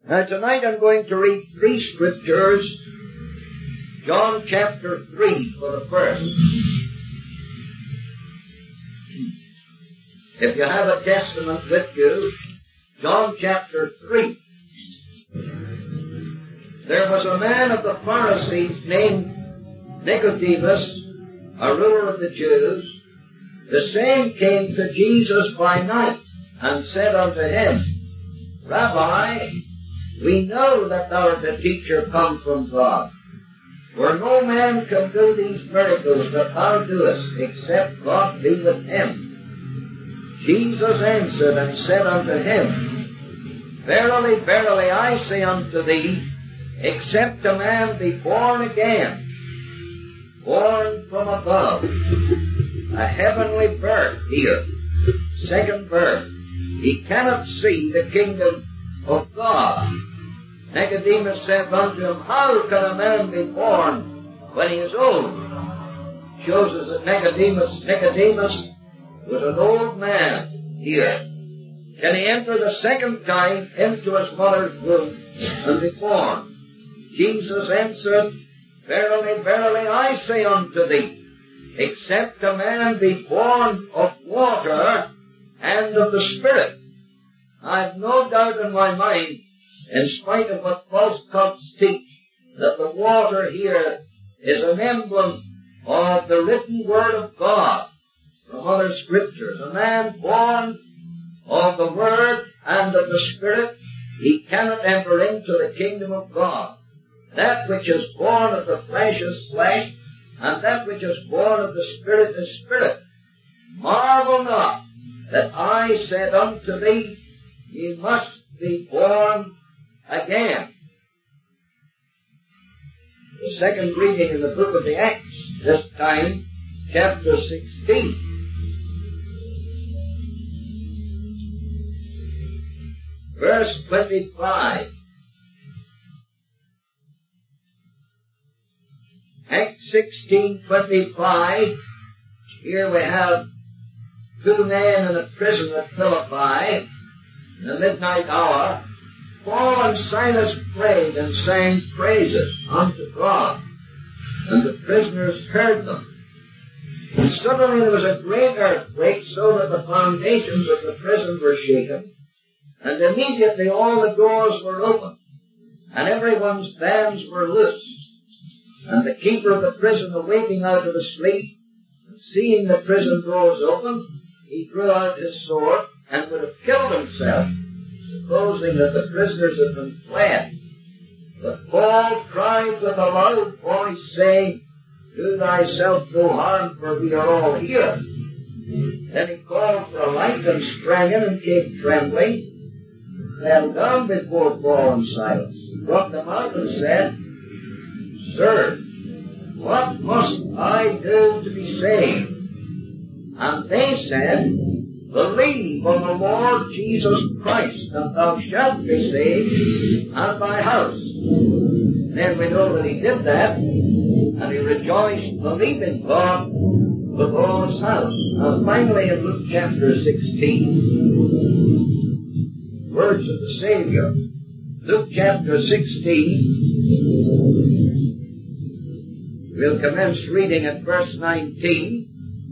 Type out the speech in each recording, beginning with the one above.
Now tonight I'm going to read 3 scriptures. John chapter 3 for the first. If you have a Testament with you, John chapter 3. There was a man of the Pharisees named Nicodemus, a ruler of the Jews. The same came to Jesus by night and said unto him, Rabbi, we know that thou art a teacher come from God. For no man can do these miracles that thou doest, except God be with him. Jesus answered and said unto him, Verily, verily, I say unto thee, except a man be born again, born from above, a heavenly birth here, second birth, he cannot see the kingdom of God. Nicodemus said unto him, How can a man be born when he is old? Shows us that Nicodemus was an old man here. Can he enter the second time into his mother's womb and be born? Jesus answered, Verily, verily, I say unto thee, except a man be born of water and of the Spirit. I have no doubt in my mind, in spite of what false cults teach, that the water here is an emblem of the written Word of God from other scriptures. A man born of the Word and of the Spirit, he cannot enter into the kingdom of God. That which is born of the flesh is flesh, and that which is born of the Spirit is spirit. Marvel not that I said unto thee, Ye must be born again. The second reading in the book of the Acts, this time, chapter 16. Verse 25. Acts 16:25. Here we have 2 men in a prison at Philippi in the midnight hour. Paul and Silas prayed and sang praises unto God, and the prisoners heard them. And suddenly there was a great earthquake, so that the foundations of the prison were shaken, and immediately all the doors were opened, and everyone's bands were loosed. And the keeper of the prison, awaking out of the sleep, and seeing the prison doors open, he drew out his sword and would have killed himself, supposing that the prisoners had been fled. But Paul cried with a loud voice, saying, Do thyself no harm, for we are all here. Then he called for a light and sprang in and came trembling, fell down before Paul and Silas. He brought them out and said, Sir, what must I do to be saved? And they said, Believe on the Lord Jesus Christ, and thou shalt be saved, and thy house. Then we know that he did that, and he rejoiced, believing God with all his house. Now finally in Luke chapter 16, words of the Savior. Luke chapter 16, we'll commence reading at verse 19.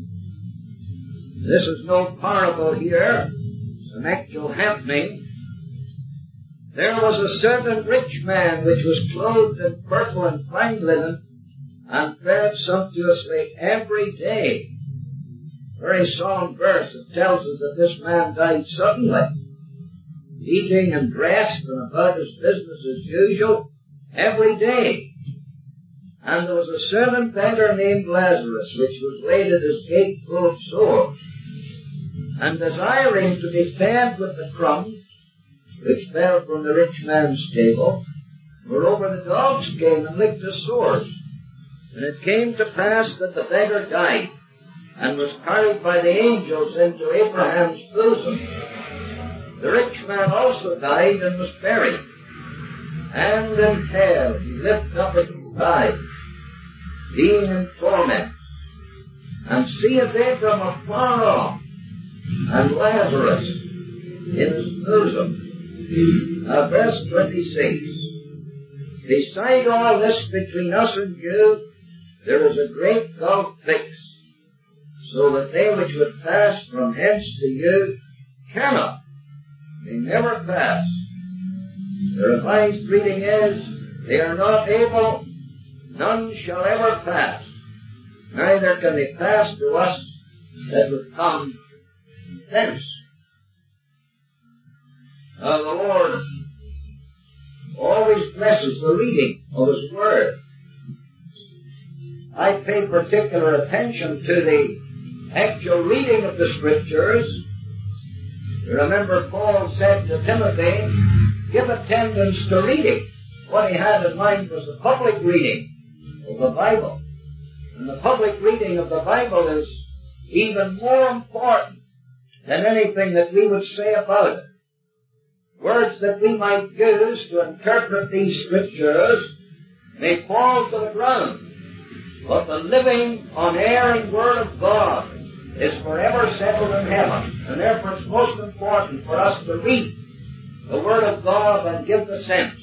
This is no parable here. It's an actual happening. There was a certain rich man which was clothed in purple and fine linen, and fared sumptuously every day. Very solemn verse that tells us that this man died suddenly, eating and dressed and about his business as usual every day. And there was a certain beggar named Lazarus, which was laid at his gate full of sores, and desiring to be fed with the crumbs which fell from the rich man's table. Moreover, the dogs came and licked his sores. And it came to pass that the beggar died, and was carried by the angels into Abraham's bosom. The rich man also died and was buried. And in hell he lifted up his eyes, being in torment, and seeth Abram afar off, and Lazarus in his bosom. Verse 26. Beside all this between us and you, there is a great gulf fixed, so that they which would pass from hence to you cannot. They never pass. The revised reading is, they are not able, none shall ever pass. Neither can they pass to us that would come thence. Now the Lord always blesses the reading of His Word. I pay particular attention to the actual reading of the Scriptures. You remember Paul said to Timothy, give attendance to reading. What he had in mind was the public reading of the Bible. And the public reading of the Bible is even more important than anything that we would say about it. Words that we might use to interpret these Scriptures may fall to the ground. But the living, unerring Word of God is forever settled in heaven. And therefore it's most important for us to read the Word of God and give the sense.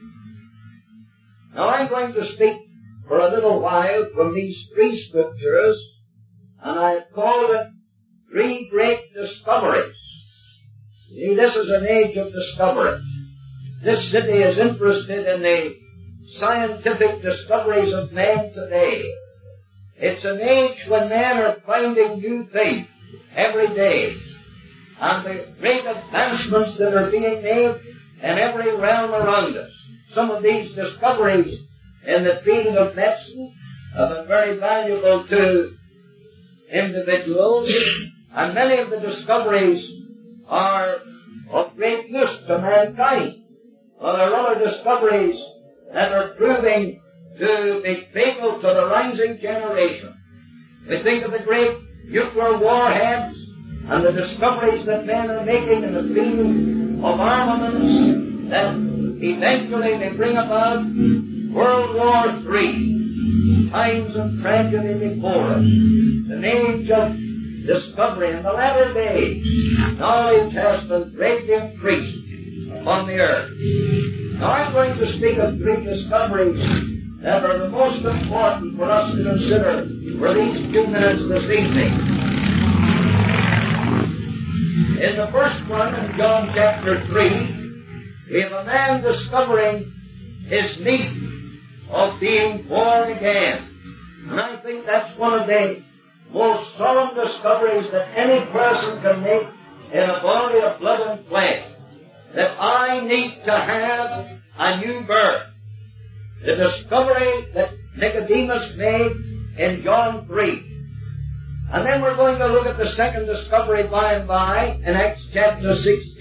Now I'm going to speak for a little while from these three Scriptures, and I've called it Three Great Discoveries. See, this is an age of discovery. This city is interested in the scientific discoveries of man today. It's an age when men are finding new things every day. And the great advancements that are being made in every realm around us. Some of these discoveries in the field of medicine have been very valuable to individuals, and many of the discoveries are of great use to mankind. Well, there are other discoveries that are proving to be fatal to the rising generation. We think of the great nuclear warheads and the discoveries that men are making in the field of armaments that eventually may bring about World War III. Times of tragedy before us. An age of discovery. In the latter days, knowledge has been greatly increased upon the earth. Now I'm going to speak of three discoveries that are the most important for us to consider for these few minutes this evening. In the first one, in John chapter 3, we have a man discovering his need of being born again. And I think that's one of the most solemn discoveries that any person can make in a body of blood and flesh. That I need to have a new birth. The discovery that Nicodemus made in John 3. And then we're going to look at the second discovery by and by in Acts chapter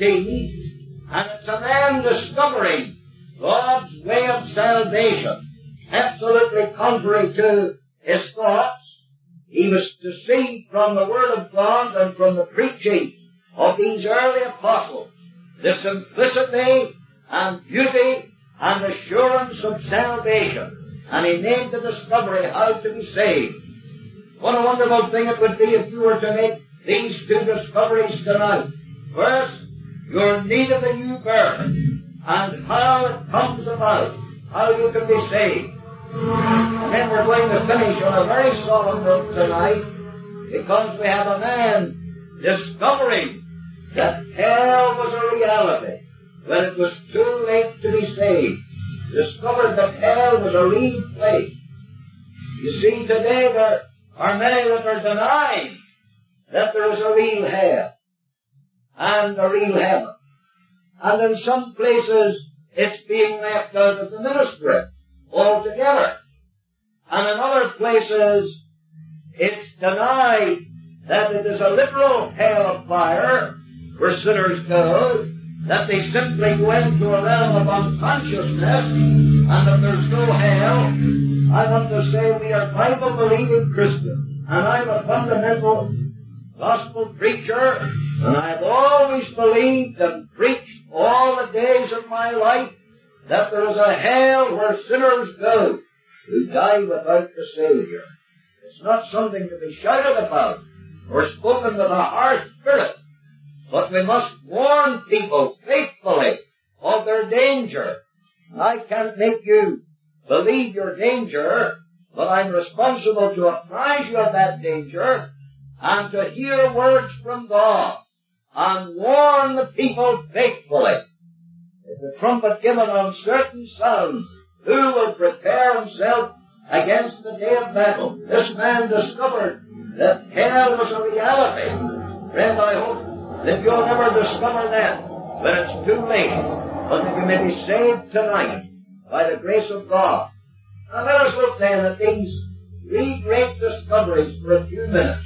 16. And it's a man discovering God's way of salvation. Absolutely contrary to his thoughts. He was to see from the Word of God and from the preaching of these early apostles the simplicity and beauty and assurance of salvation. And he made the discovery how to be saved. What a wonderful thing it would be if you were to make these two discoveries tonight. First, your need of a new birth, and how it comes about, how you can be saved. And then we're going to finish on a very solemn note tonight, because we have a man discovering that hell was a reality when it was too late to be saved. Discovered that hell was a real place. You see, today there are many that are denying that there is a real hell and a real heaven. And in some places it's being left out of the ministry altogether. And in other places it's denied that it is a literal hell of fire where sinners go, that they simply go into a realm of unconsciousness, and that there's no hell. I want to say we are Bible-believing Christians, and I'm a fundamental gospel preacher, and I've always believed and preached all the days of my life that there is a hell where sinners go who die without the Savior. It's not something to be shouted about or spoken with a harsh spirit, but we must warn people faithfully of their danger. I can't make you believe your danger, but I'm responsible to apprise you of that danger and to hear words from God and warn the people faithfully. If the trumpet give an uncertain sound, who will prepare himself against the day of battle? This man discovered that hell was a reality. Friend, I hope that you'll never discover that when it's too late, but that you may be saved tonight by the grace of God. Now let us look then at these three great discoveries for a few minutes.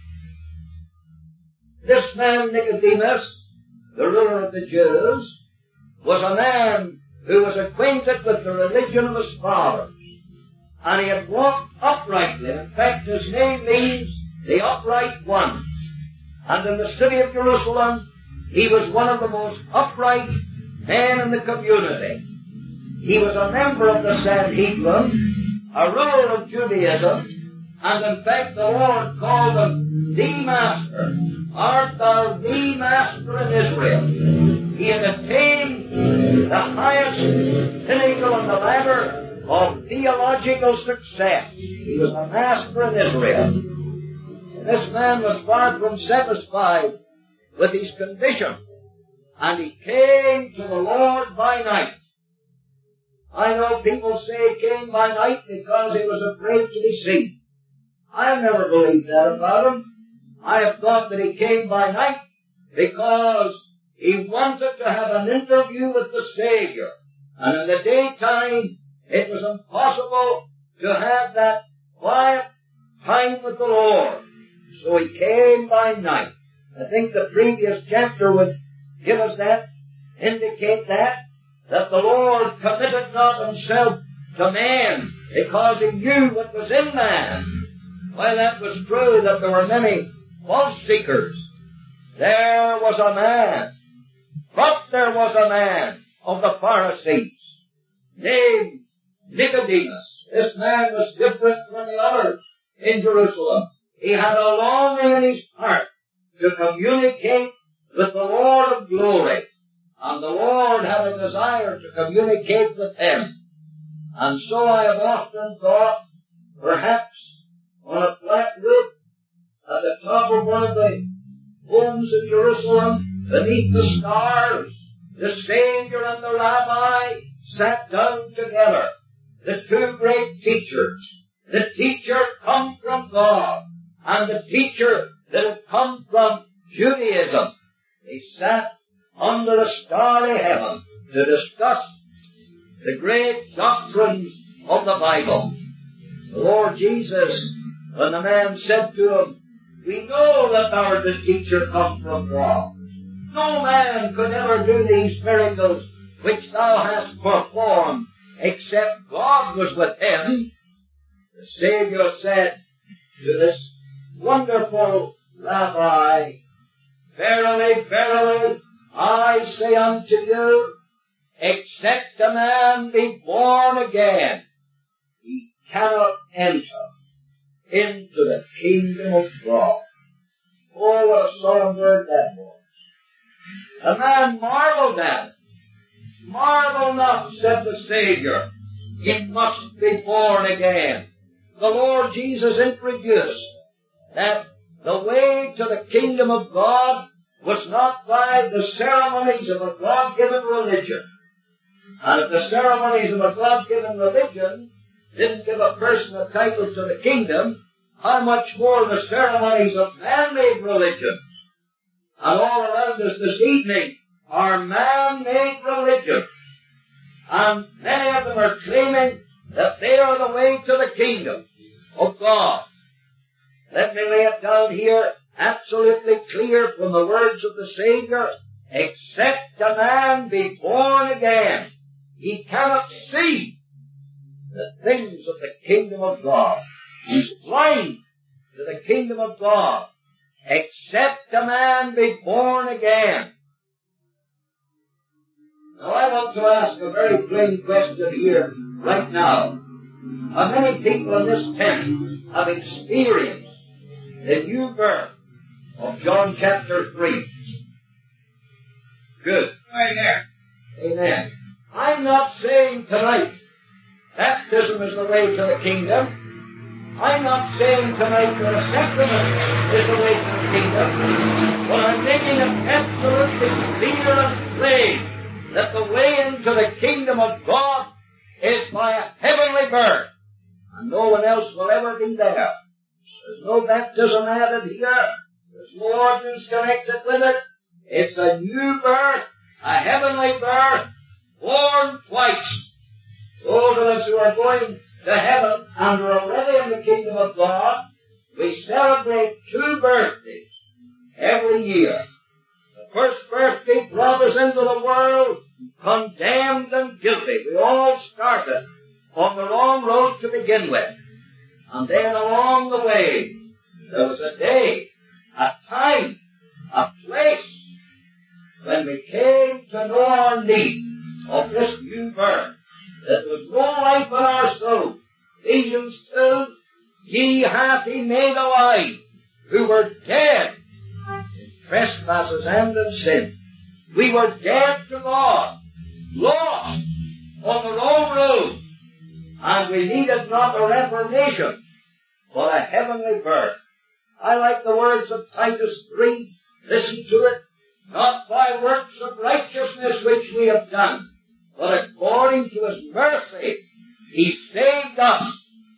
This man, Nicodemus, the ruler of the Jews, was a man who was acquainted with the religion of his fathers. And he had walked uprightly. In fact, his name means the upright one. And in the city of Jerusalem, he was one of the most upright men in the community. He was a member of the Sanhedrin, a ruler of Judaism, and in fact the Lord called him the Master. Art thou the Master in Israel? He had attained the highest pinnacle on the ladder of theological success. He was a master in Israel. And this man was far from satisfied with his condition, and he came to the Lord by night. I know people say he came by night because he was afraid to be seen. I've never believed that about him. I have thought that he came by night because he wanted to have an interview with the Savior. And in the daytime, it was impossible to have that quiet time with the Lord. So he came by night. I think the previous chapter would give us that, indicate that the Lord committed not himself to man because he knew what was in man. While that was true that there were many false seekers, there was a man, but there was a man of the Pharisees named Nicodemus. This man was different from the others in Jerusalem. He had a longing in his heart to communicate with the Lord of glory. And the Lord had a desire to communicate with him. And so I have often thought, perhaps on a flat roof at the top of one of the homes in Jerusalem, beneath the stars, the Savior and the Rabbi sat down together. The two great teachers. The teacher come from God, and the teacher that had come from Judaism. They sat under a starry heaven to discuss the great doctrines of the Bible. The Lord Jesus, when the man said to him, "We know that thou art the teacher come from God. No man could ever do these miracles which thou hast performed, except God was with him." The Savior said to this wonderful Rabbi, "Verily, verily, I say unto you, except a man be born again, he cannot enter into the kingdom of God." Oh, what a solemn word that was. The man marveled at it. "Marvel not," said the Savior, "it must be born again." The Lord Jesus introduced that the way to the kingdom of God was not by the ceremonies of a God-given religion. And if the ceremonies of a God-given religion didn't give a person a title to the kingdom, how much more the ceremonies of man-made religion. And all around us this evening are man-made religions. And many of them are claiming that they are the way to the kingdom of God. Let me lay it down here absolutely clear from the words of the Savior. Except a man be born again, he cannot see the things of the kingdom of God. He's blind to the kingdom of God. Except a man be born again. Now I want to ask a very plain question here, right now. How many people in this tent have experienced the new birth of John chapter 3? Good. Right there. Amen. I'm not saying tonight baptism is the way to the kingdom. I'm not saying tonight that a sacrament is the way to the kingdom. But I'm making it absolutely clear and plain that the way into the kingdom of God is by a heavenly birth. And no one else will ever be there. There's no baptism added here. There's no ordinance connected with it. It's a new birth, a heavenly birth, born twice. Those of us who are going to heaven and are already in the kingdom of God, we celebrate 2 birthdays every year. The first birthday brought us into the world condemned and guilty. We all started on the wrong road to begin with. And then along the way, there was a day, a time, a place when we came to know our need of this new birth. That was no life in our soul. Ephesians 2, ye hath he made alive, who were dead in trespasses and in sin. We were dead to God, lost on the wrong road, and we needed not a reformation, but a heavenly birth. I like the words of Titus 3. Listen to it. Not by works of righteousness which we have done, but according to his mercy, he saved us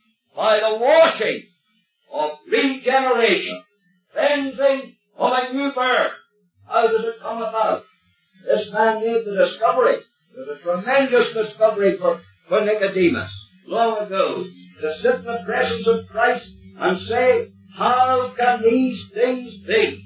by the washing of regeneration, cleansing of a new birth. How does it come about? This man made the discovery. It was a tremendous discovery for Nicodemus long ago, to sit in the presence of Christ and say, how can these things be?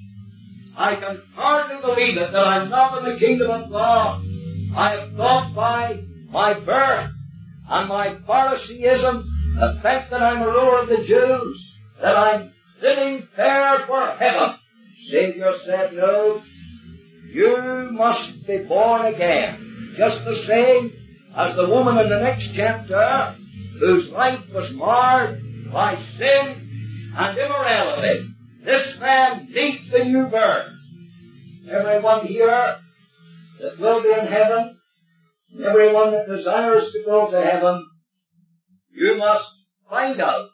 I can hardly believe it that I'm not in the kingdom of God. I have thought by my birth and my Phariseeism, the fact that I'm a ruler of the Jews, that I'm fitting fair for heaven. Savior said, no, you must be born again. Just the same as the woman in the next chapter, whose life was marred by sin and immorality. This man needs the new birth. Everyone here that will be in heaven, and everyone that desires to go to heaven, you must find out,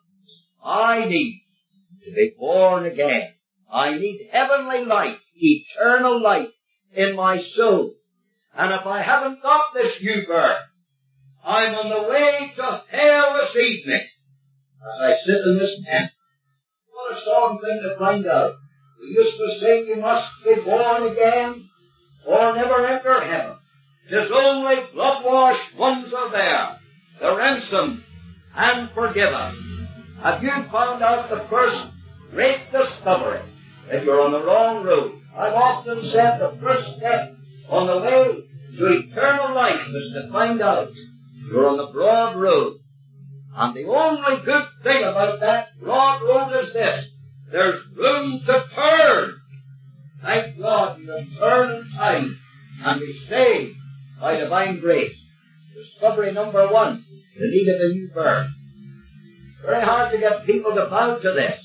I need to be born again. I need heavenly life, eternal life in my soul. And if I haven't got this new birth, I'm on the way to hell this evening as I sit in this tent. What a solemn thing to find out. We used to sing, you must be born again or never enter heaven. 'Tis only blood-washed ones are there, the ransomed and forgiven. Have you found out the first great discovery that you're on the wrong road? I've often said the first step on the way to eternal life is to find out you're on the broad road. And the only good thing about that broad road is this: there's room to turn. Thank God you can turn in time and be saved by divine grace. Discovery number 1, the need of a new birth. Very hard to get people to bow to this.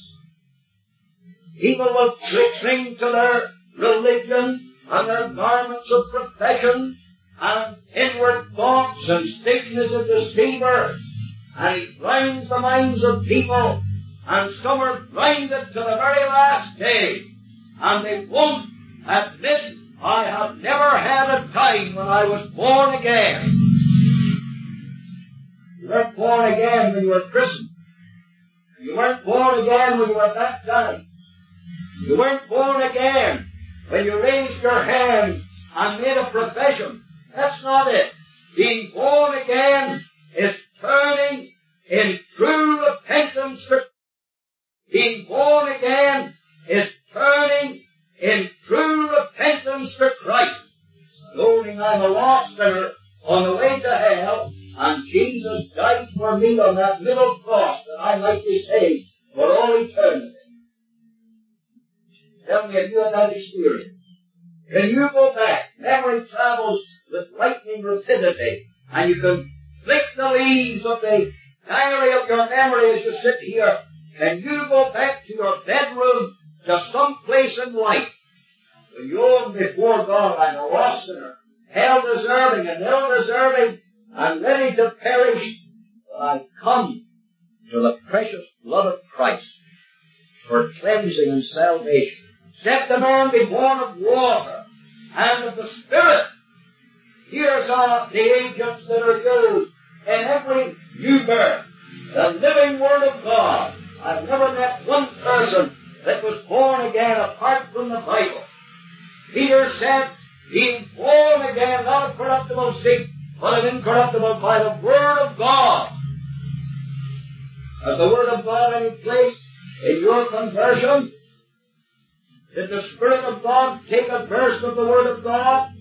People will cling to their religion and their garments of profession and inward thoughts, and Satan is a deceiver, and he blinds the minds of people, and some are blinded to the very last day, and they won't admit, I have never had a time when I was born again. You weren't born again when you were christened. You weren't born again when you were baptized. You weren't born again when you raised your hand and made a profession. That's not it. Being born again is turning in true repentance to Christ. Being born again is turning in true repentance to Christ. Knowing I'm a lost sinner on the way to hell, and Jesus died for me on that middle cross that I might be saved for all eternity. Tell me, have you had that experience? Can you go back? Memory travels with lightning rapidity, and you can flick the leaves of the diary of your memory as you sit here. Can you go back to your bedroom, to some place in life when you own before God, I'm a lost sinner, hell-deserving and ill-deserving and ready to perish, but I come to the precious blood of Christ for cleansing and salvation. Except the man be born of water and of the Spirit. Here's the agents that are used in every new birth. The living Word of God. I've never met one person that was born again apart from the Bible. Peter said, being born again, not of corruptible seed, but of incorruptible by the Word of God. Has the Word of God any place in your conversion? Did the Spirit of God take a verse of the Word of God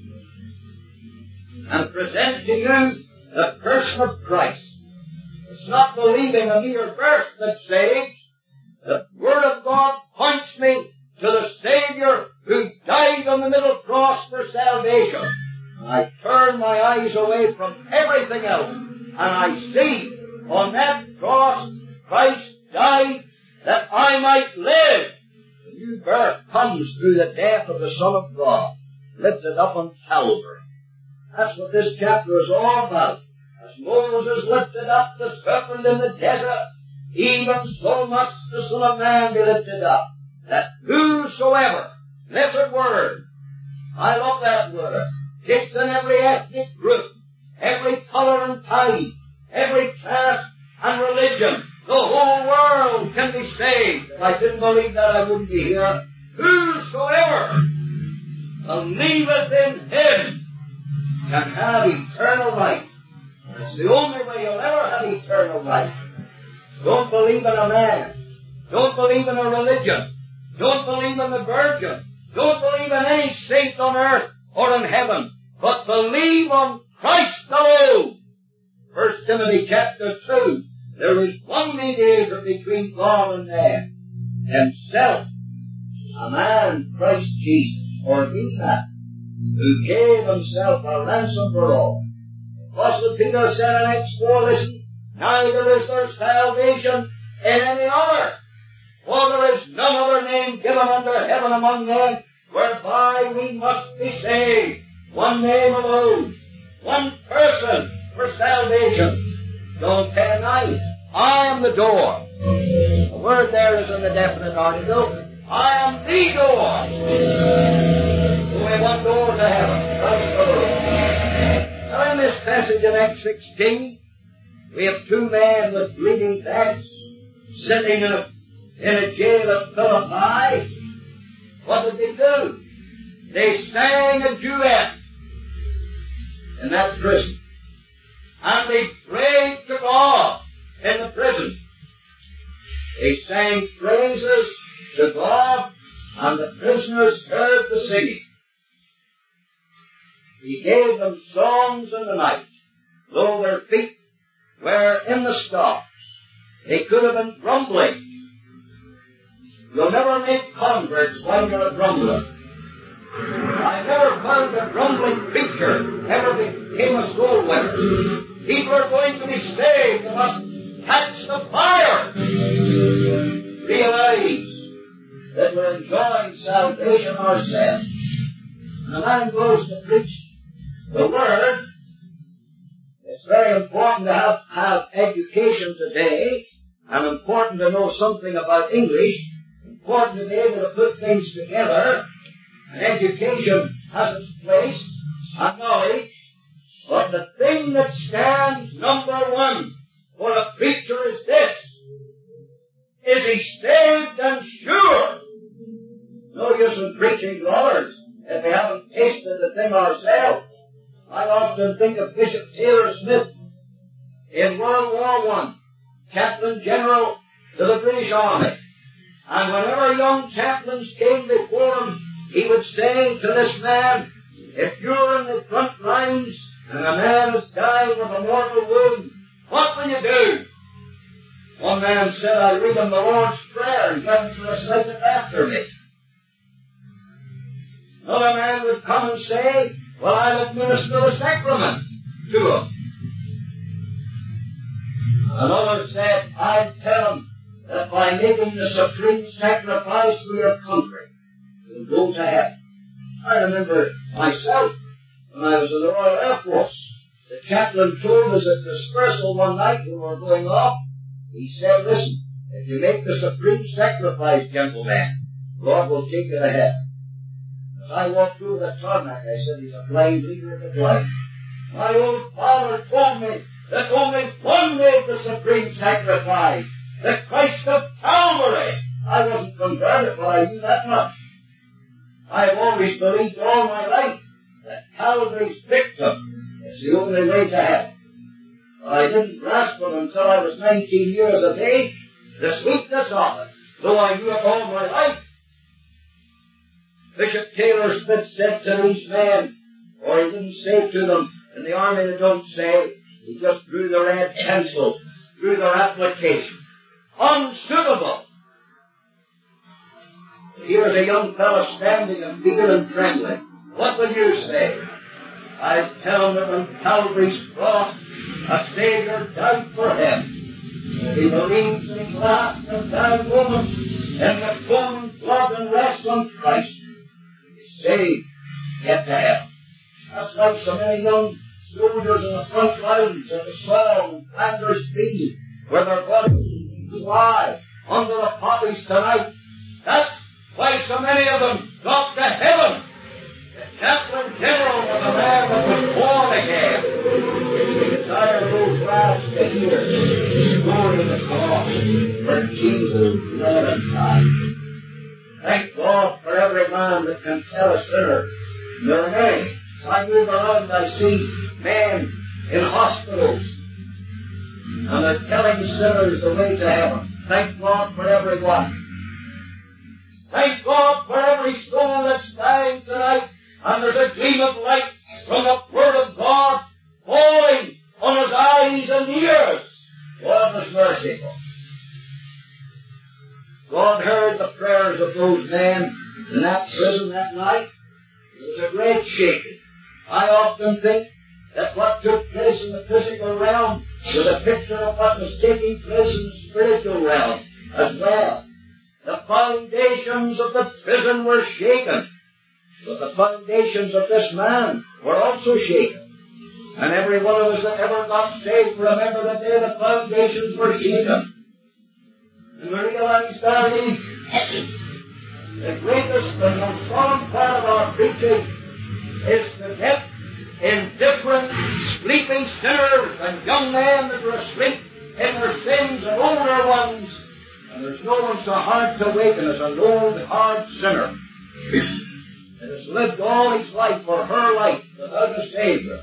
and present to you the person of Christ? It's not believing a mere verse that saves. The Word of God points me to the Savior who died on the middle cross for salvation. I turn my eyes away from everything else, and I see on that cross Christ died that I might live. The new birth comes through the death of the Son of God, lifted up on Calvary. That's what this chapter is all about. As Moses lifted up the serpent in the desert, even so must the Son of Man be lifted up, that whosoever, blessed word, I love that word, takes in every ethnic group, every color and type, every caste and religion, the whole world can be saved. If I didn't believe that, I wouldn't be here. Whosoever believeth in Him can have eternal life. It's the only way you'll ever have eternal life. Don't believe in a man. Don't believe in a religion. Don't believe in the Virgin. Don't believe in any saint on earth or in heaven. But believe on Christ alone. 1 Timothy chapter 2. There is one mediator between God and man. Himself, a man, Christ Jesus, or He that, who gave Himself a ransom for all. Apostle Peter said in Acts 4, listen, neither is there salvation in any other, for there is none other name given under heaven among men whereby we must be saved. One name alone, one person for salvation. John 10:9. I am the door. The word there is in the definite article. I am the door. Only one door to heaven. Christ alone. Now in this passage in Acts 16, we have two men with bleeding backs sitting in a jail at Philippi. What did they do? They sang a duet in that prison. And they prayed to God in the prison. They sang praises to God, and the prisoners heard the singing. He gave them songs in the night, though their feet were in the stocks. They could have been grumbling. You'll never make converts while you're a grumbler. I never found a grumbling preacher ever became a soul winner. People are going to be saved. They must catch the fire. Realize that we're enjoying salvation ourselves. And the man goes to preach the Word. It's very important to have education today, and important to know something about English, important to be able to put things together. And education has its place, and knowledge. But the thing that stands number one for a preacher is this. Is he saved and sure? No use in preaching to others if we haven't tasted the thing ourselves. I often think of Bishop Taylor Smith in World War I, Chaplain General to the British Army. And whenever young chaplains came before him, he would say to this man, if you're in the front lines and a man is dying with a mortal wound, what will you do? One man said, I'll read him the Lord's Prayer and get him to recite it after me. Another man would come and say, well, I'll administer the sacrament to him. Another said, I'd tell him that by making the supreme sacrifice for your country, you'll go to heaven. I remember myself, when I was in the Royal Air Force. The chaplain told us at dispersal one night when we were going off. He said, listen, if you make the supreme sacrifice, gentlemen, God will take you to heaven. As I walked through the tarmac, I said, he's a blind leader of the blind. My old father told me that only one made the supreme sacrifice, the Christ of Calvary. I wasn't converted, but I knew that much. I've always believed all my life that Calvary's victim is the only way to heaven. But I didn't grasp it until I was 19 years of age, the sweetness of it, though I knew it all my life. Bishop Taylor Smith said to these men, or he didn't say to them, in the army they don't say, he just drew the red pencil through their application. Unsuitable. Here's a young fellow standing and feeling trembling. What will you say? I tell him that on Calvary's cross, a Savior died for him. If he believes in his last and dying moments in the atoning blood and rests on Christ, he's saved, get to heaven. That's like so many young soldiers in the front lines at the Somme and Flanders Field, where their bodies lie under the poppies tonight. That's why so many of them got to heaven. The chaplain general was a man that was born again. He desired those lads to hear the story of the cross where Jesus bled and died. Thank God for every man that can tell a sinner. There are many. I move around, I see men in hospitals, and they're telling sinners the way to heaven. Thank God for every one. Thank God for every soul that's dying tonight, and there's a gleam of light from the Word of God falling on his eyes and ears. God was merciful. God heard the prayers of those men in that prison that night. It was a great shaking. I often think that what took place in the physical realm was a picture of what was taking place in the spiritual realm as well. The foundations of the prison were shaken, but the foundations of this man were also shaken. And every one of us that ever got saved, remember the day the foundations were shaken. And we realized that the greatest and most solemn part of our preaching is to get indifferent, sleeping sinners and young men that are asleep in their sins and older ones. And there's no one so hard to waken as an old, hard sinner that has lived all his life or her life without a Savior.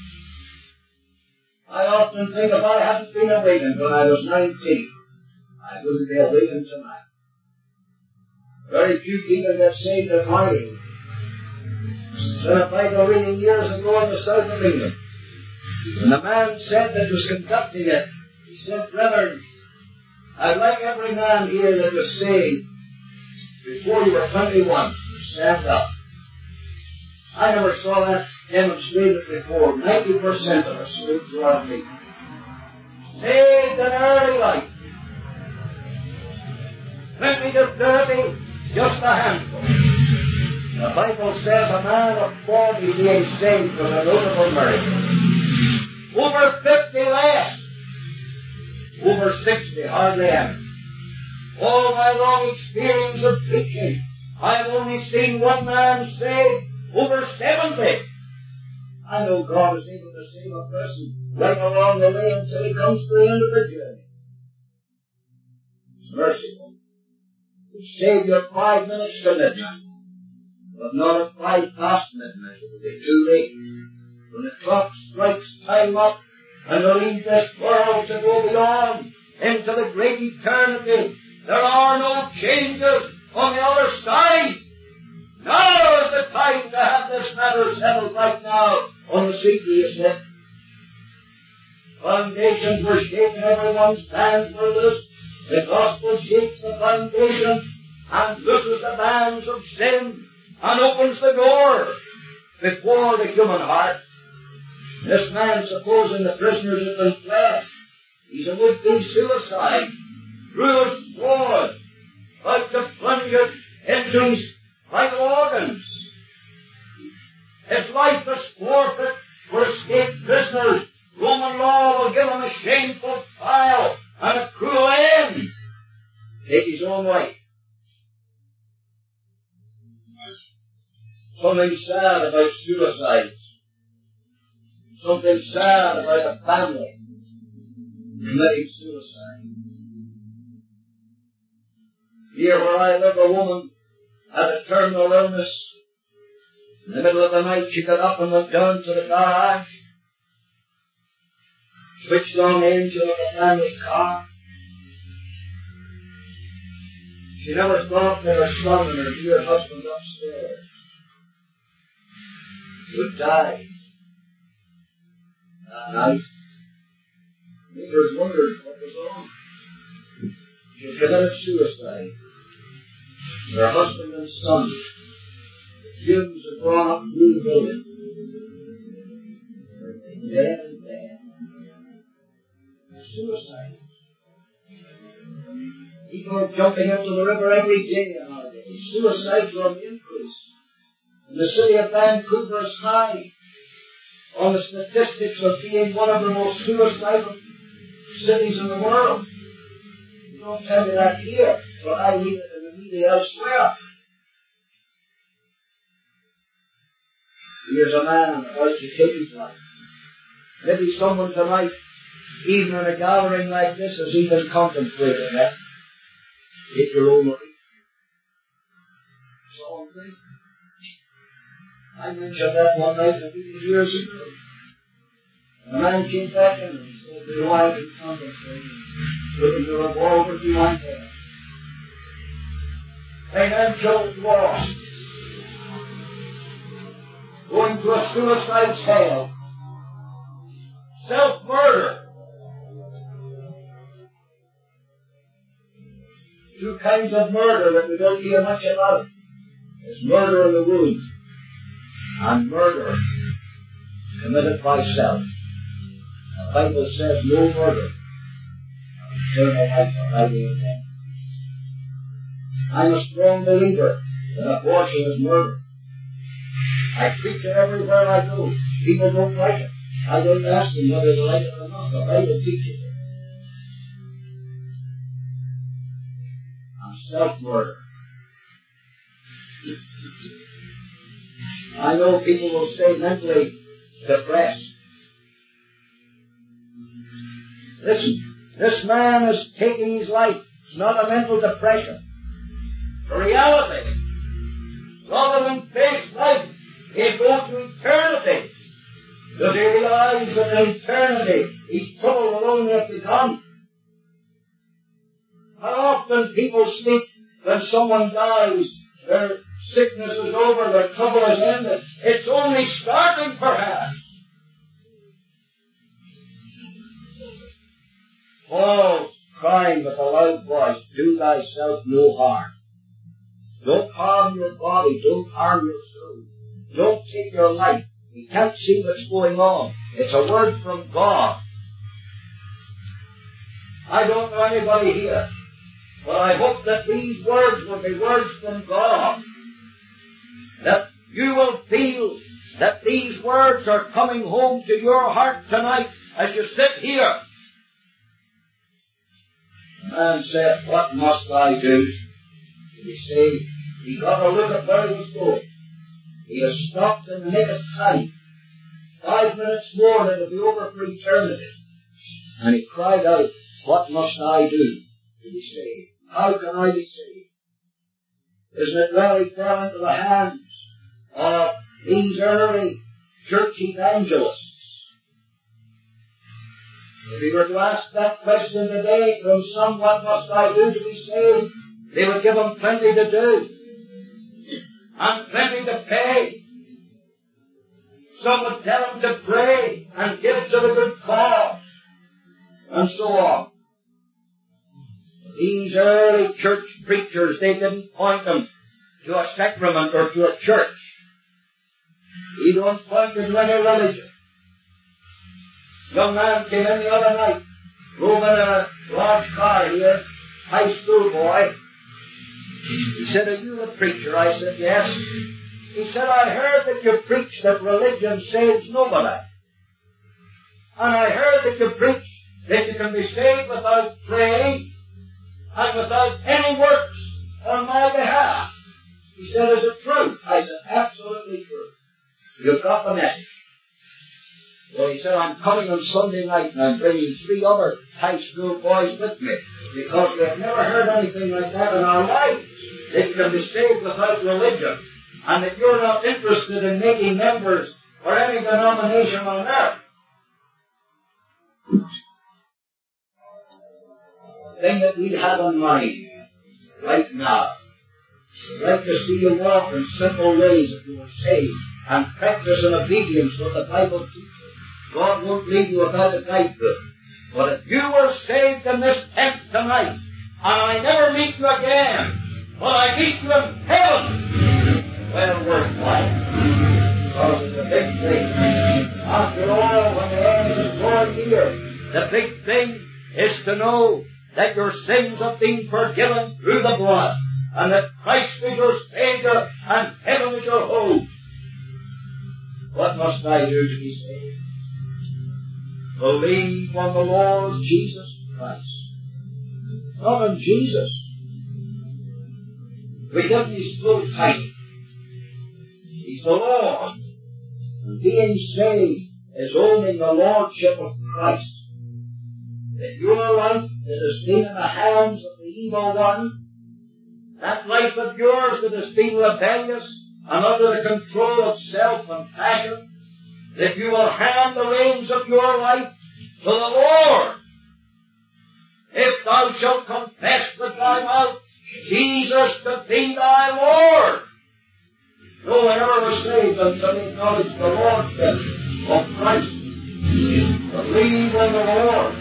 I often think if I hadn't been awakened when I was 19, I wouldn't be awakened tonight. Very few people get saved at my age. In a Bible reading years ago in the south of England, and the man said that was conducting it, he said, brethren, I'd like every man here that was saved before you were 21 to stand up. I never saw that demonstrated before. 90% of us sleep through our feet. Saved in early life. 20 to 30, just a handful. The Bible says a man of 40 being saved was a notable miracle. Over 50 less. Over 60 hardly any. All my long experience of preaching, I've only seen one man saved over 70. I know God is able to save a person right along the way until he comes to the end of the journey. He's merciful. He'll save you 5 minutes to midnight. But not at 5 past midnight. It will be too late. When the clock strikes time up and will leave this world to go beyond into the great eternity, there are no changes on the other side. Now is the time to have this matter settled right now on the seat where you sit. Foundations were shaken, everyone's bands were loosed. The gospel shakes the foundation and looses the bands of sin and opens the door before the human heart. This man, supposing the prisoners had been fled, he's a would-be suicide, drew his sword, like to plunge it into his vital organs. His life is forfeit for escaped prisoners. Roman law will give him a shameful trial and a cruel end. Take his own life. Something sad about suicides. Something sad about a family committing suicide. Here where I live, a woman had a terminal illness. In the middle of the night, she got up and went down to the garage, switched on the engine of the family car. She never thought that her son and her dear husband upstairs would die that night. Neighbors wondered what was wrong. She had committed suicide. Her husband and son, the fumes had gone up through the building. Dead and dead. Suicide. People are jumping into the river every day nowadays. Suicides are on the increase. And the city of Vancouver is high on the statistics of being one of the most suicidal cities in the world. You don't tell me that here, but I read it in the media elsewhere. Here's a man about to take his life. Maybe someone tonight, even in a gathering like this, has even contemplated that. Take your own life. That's all I'm thinking. I mentioned that one night a few years ago. And a man came back in and said, "Do I can contemplate?" Putting the revolver behind there. Financial loss. Going to a suicide's hell. Self-murder. Two kinds of murder that we don't hear much about. There's murder in the womb and murder committed by self. The Bible says no murder. Eternal life for hiding in them. I'm a strong believer that abortion is murder. I preach it everywhere I go. People don't like it. I don't ask them whether they like it or not. The Bible teaches it. And self-murder. I know people will say mentally depressed. Listen, this man is taking his life. It's not a mental depression. It's a reality. Rather than face life, he's going to eternity. Does he realize that in eternity his trouble will only have begun? How often people speak when someone dies, their sickness is over, their trouble is ended. It's only starting, perhaps. Paul's crying with a loud voice, "Do thyself no harm." Don't harm your body. Don't harm your soul. Don't take your life. We can't see what's going on. It's a word from God. I don't know anybody here, but I hope that these words will be words from God. That you will feel that these words are coming home to your heart tonight as you sit here. The man said, "What must I do to be saved?" He got a look at where he was going. He has stopped in the nick of time. 5 minutes more and it'll be over for eternity. And he cried out, "What must I do to be saved? How can I be saved?" Isn't it well he fell into the hands of these early church evangelists? If he were to ask that question today from some, "What must I do to be saved?" they would give him plenty to do and plenty to pay. Some would tell him to pray and give to the good cause, and so on. These early church preachers, they didn't point them to a sacrament or to a church. He don't point them to any religion. A young man came in the other night, drove in a large car here, high school boy. He said, "Are you the preacher?" I said, "Yes." He said, I heard that you preach that religion saves nobody. And I heard that you preach that you can be saved without praying and without any works on my behalf. He said, is it true? I said, absolutely true. You've got the message. Well, he said, I'm coming on Sunday night and I'm bringing 3 other high school boys with me because we have never heard anything like that in our lives. That you can be saved without religion and that you're not interested in making members for any denomination on earth. The thing that we have in mind right now, we'd like to see you walk in simple ways that you will saved and practice in obedience what the Bible teaches. God won't leave you without a guidebook. But if you were saved in this tent tonight, and I never meet you again, but I meet you in heaven, well worthwhile. Because it's a big thing. After all, when the end is drawing near, the big thing is to know that your sins have been forgiven through the blood, and that Christ is your Savior, and heaven is your home. What must I do to be saved? Believe on the Lord Jesus Christ. Not on Jesus. We give him his full title. He's the Lord. And being saved is owning the Lordship of Christ. That your life that has been in the hands of the evil one, that life of yours that has been rebellious and under the control of self and passion, that you will hand the reins of your life to the Lord. If thou shalt confess with thy mouth Jesus to be thy Lord. No one ever was saved until he acknowledged the Lordship of Christ. Believe on the Lord.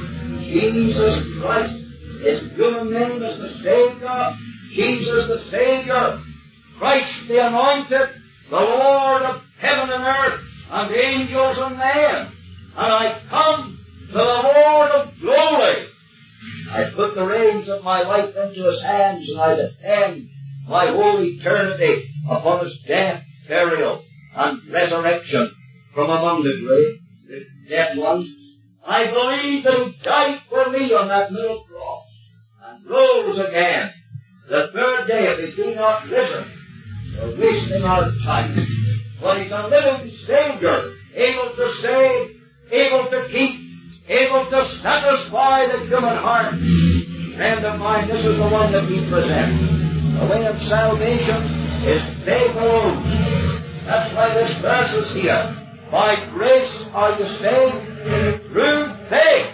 Jesus Christ. His human name is the Savior. Jesus the Savior. Christ the Anointed. The Lord of heaven and earth, and angels and men. And I come to the Lord of glory. I put the reins of my life into his hands, and I depend my whole eternity upon his death, burial, and resurrection from among the dead ones. I believe that he died for me on that middle cross, and rose again the third day. If he be not risen, we're wasting our time. But he's a living Savior, able to save, able to keep, able to satisfy the human heart. Friend of mine, this is the one that we present. The way of salvation is faith alone. That's why this verse is here. By grace are you saved through faith.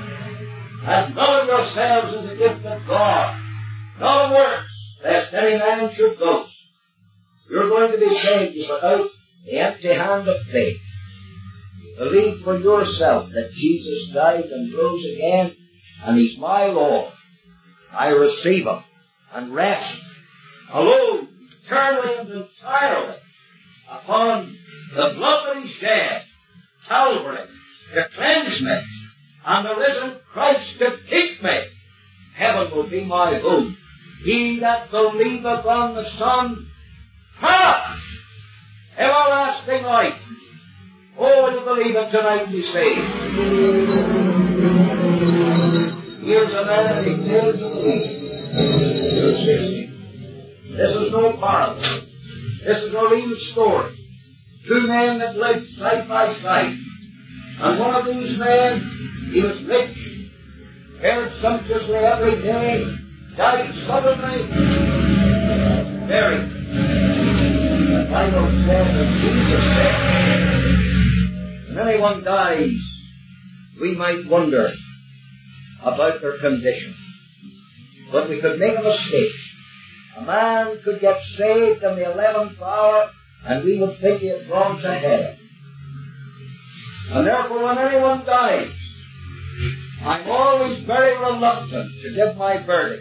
And not of yourselves is a gift of God, not of works, lest any man should boast. You're going to be saved without the empty hand of faith. Believe for yourself that Jesus died and rose again, and he's my Lord. I receive him and rest alone, eternally and entirely upon the blood that he shed, Calvary, to cleanse me, and the risen Christ to keep me. Heaven will be my home. He that believeth on the Son hath everlasting life. Oh, will you believe it tonight and be saved? Here's a man, he failed to believe. Verse 60. This is no parable. This is a real story. 2 men that lived side by side. And one of these men, he was rich, fared sumptuously every day, died suddenly, buried. The Bible says that Jesus said, when anyone dies, we might wonder about their condition. But we could make a mistake. A man could get saved in the 11th hour, and we would think he had gone to hell. And therefore, when anyone dies, I'm always very reluctant to give my verdict.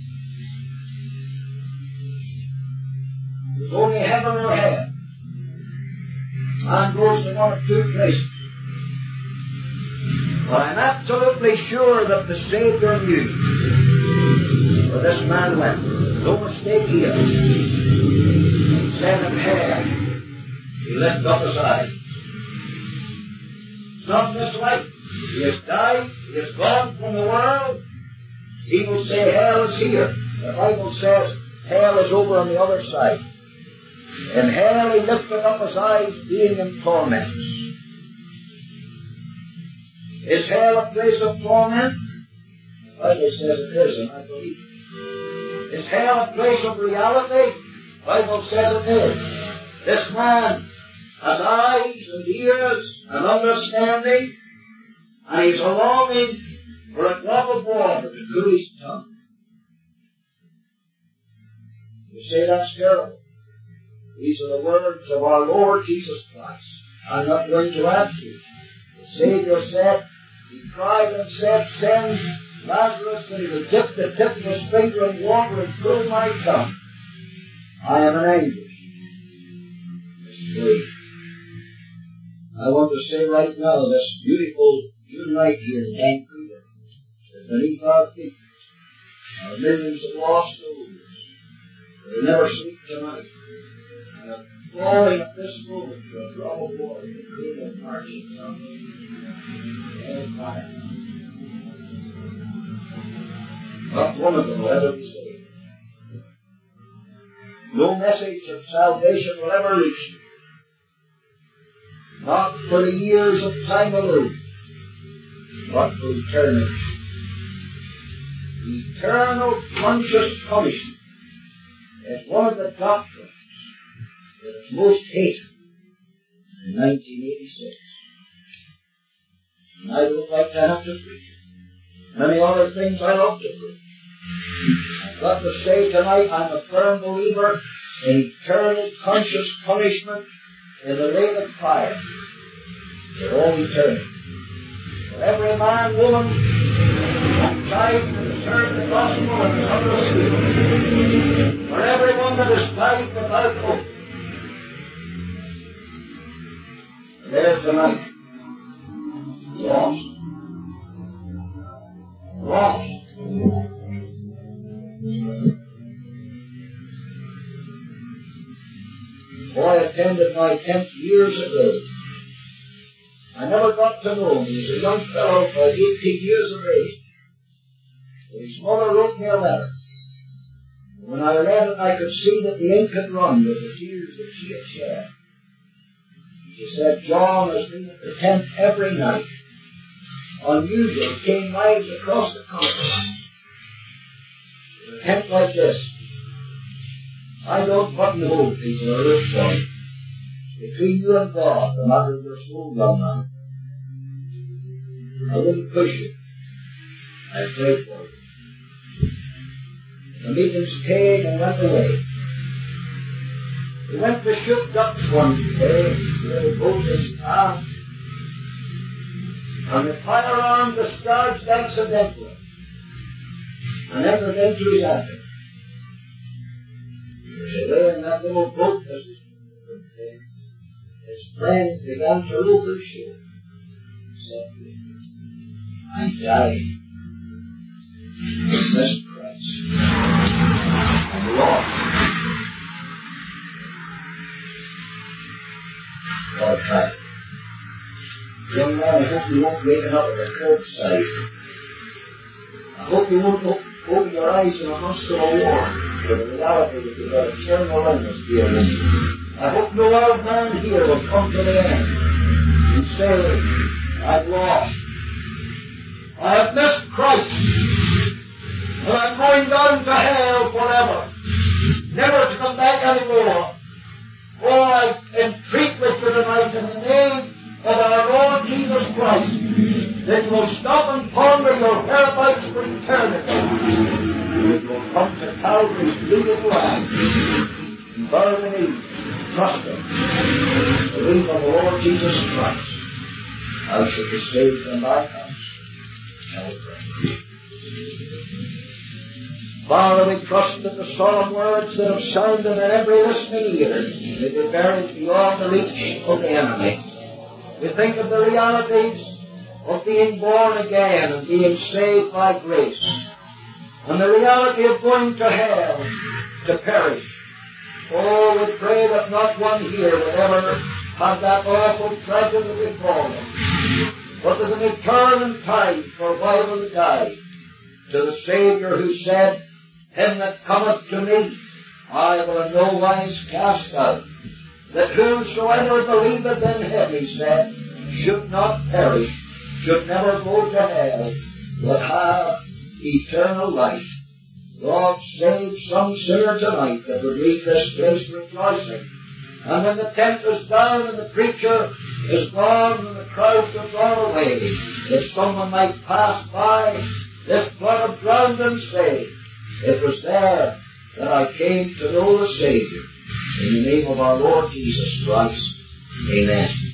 There's only heaven or hell. Man goes to one of 2 places. But I'm absolutely sure that the Savior knew where this man went. No mistake here. He said in hell, he lifted up his eyes. It's not in this life. He has died. He has gone from the world. People say hell is here. The Bible says hell is over on the other side. In hell he lifted up his eyes, being in torments. Is hell a place of torment? The Bible says it is, and I believe it. Is hell a place of reality? The Bible says it is. This man has eyes and ears and understanding, and he's a longing for a drop of water to cool his tongue. You say that's terrible. These are the words of our Lord Jesus Christ. I'm not going to add to it. The Savior said, he cried and said, send Lazarus that he would dip the tip of his finger in water and cool my tongue. I am in anguish. I want to say right now, this beautiful June night here in Vancouver, that beneath our feet are millions of lost souls. They never sleep tonight. And are falling at this moment to a drop of water to cool their parching tongue. And fire. Not one of them will ever be saved. No message of salvation will ever reach them. Not for the years of time alone, but for eternity. Eternal conscious punishment is one of the doctrines that is most hated in 1986. And I don't like to have to preach it. Many other things I love to preach. I've got to say tonight I'm a firm believer in eternal conscious punishment in the lake of fire for all eternity. For every man, woman, and child that has heard the gospel and has understood. For everyone that has died without hope. There tonight, lost. Lost. Boy attended my 10th years ago. I never got to know him. He was a young fellow about 18 years of age. But his mother wrote me a letter. When I read it, I could see that the ink had run with the tears that she had shed. She said, John has been at the tent every night. Unusual, came miles across the continent. A tent like this. I don't buttonhole people or look for it. Between you and God, the matter of your soul, young man. I wouldn't push you. I prayed for you. The meetings came and went away. We went to shoot ducks one day, where the boat is calm, and the firearm discharged accidentally and entered into his abdomen. He lay in that little boat as his friends began to rope his ship. He said to him, I'm dying. I missed Christ. I'm lost. What a tragedy. Young man, I hope you won't wake up at the curbside. I hope you won't open your eyes in a hostile war. For the reality that you've got a terminal illness, dear woman. I hope no old man here will come to the end and say, I've lost. I have missed Christ. And I'm going down to hell forever. Never to come back anymore. Oh, I entreat with you tonight in the name of our Lord Jesus Christ that you will stop and ponder your whereabouts for eternity. That you will come to Calvary's bleeding land and bow the knee, trust Him, believe on the Lord Jesus Christ. Thou shalt be saved in thy house. Shall we pray? Father, we trust that the solemn words that have sounded in every listening ear may be buried beyond the reach of the enemy. We think of the realities of being born again and being saved by grace, and the reality of going to hell to perish. Oh, we pray that not one here would ever have that awful tragedy befall them. But there's an eternal time for a while to die. To the Saviour who said, Him that cometh to me, I will in no wise cast out. That whosoever believeth in Him, He said, should not perish, should never go to hell, but have eternal life. God save some sinner tonight that would leave this place rejoicing. And when the tent is down and the preacher is gone and the crowds have gone away, if someone might pass by this blood of ground and say, it was there that I came to know the Saviour. In the name of our Lord Jesus Christ. Amen.